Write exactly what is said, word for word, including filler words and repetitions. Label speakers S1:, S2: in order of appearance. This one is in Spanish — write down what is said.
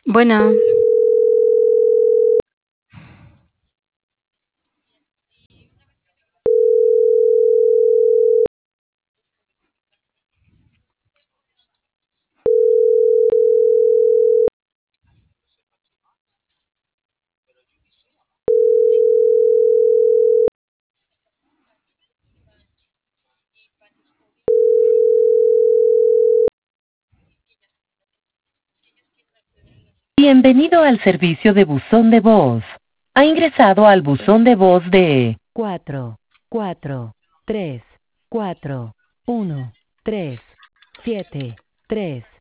S1: Bueno,
S2: Bienvenido al servicio de buzón de voz. Ha ingresado al buzón de voz de cuatro, cuatro, tres, cuatro, uno, tres, siete, tres.